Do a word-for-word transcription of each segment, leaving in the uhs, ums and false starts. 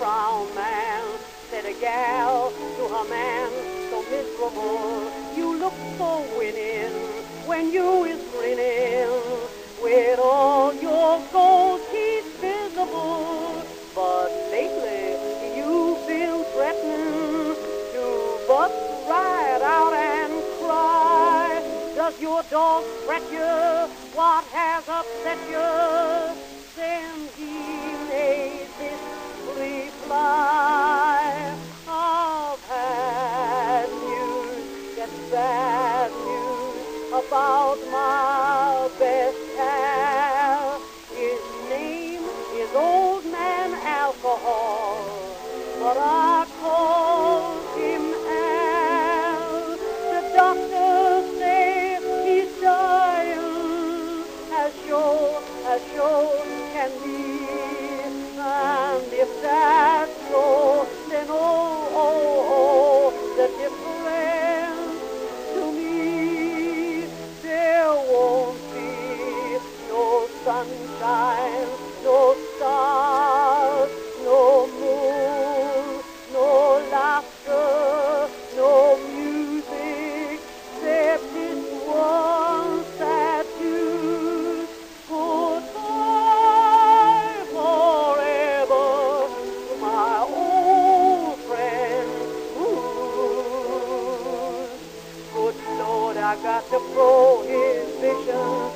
brown man, said a gal to her man, so miserable. You look so winning when you is grinning, with all your gold teeth visible. But lately you've been threatening to bust right out and cry. Does your dog fret you? What has upset you? Then he made this reply. I've had news, that's bad news, about my best pal. His name is Old Man Alcohol, but I call him Al. The doctors say he's dying, as sure, as sure can be. And if that's so, then oh, oh, oh, the difference to me, there won't be no sunshine, no stars, no moon, no laughter, no music, except this one sad tune. Goodbye forever to my old friend Blues. Good Lord, I got the prohibition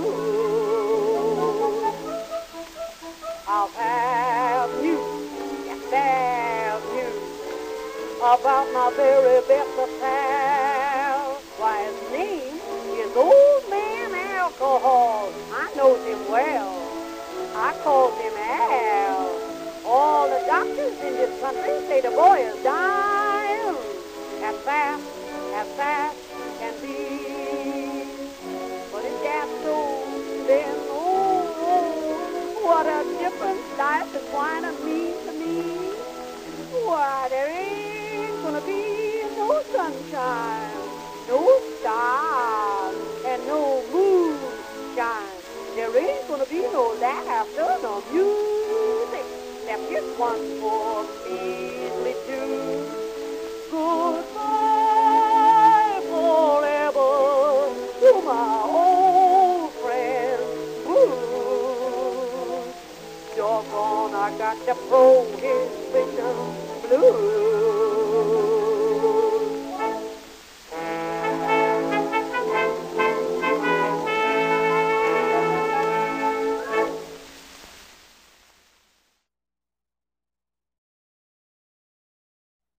blues. I'll have news, yes, have news about my very best of pal. Why, his name is Old Man Alcohol. I knows him well. I calls him Al. All the doctors in this country say the boy is dying as fast, as fast can be. But if that's so, then oh, oh, what a difference life is going to mean to me. Why, there ain't gonna be no sunshine, no stars, and no moonshine. There ain't gonna be no laughter, no music, except just one more measly tune. Goodbye forever to my old friend Blues. Doggone, I got the prohibition blues.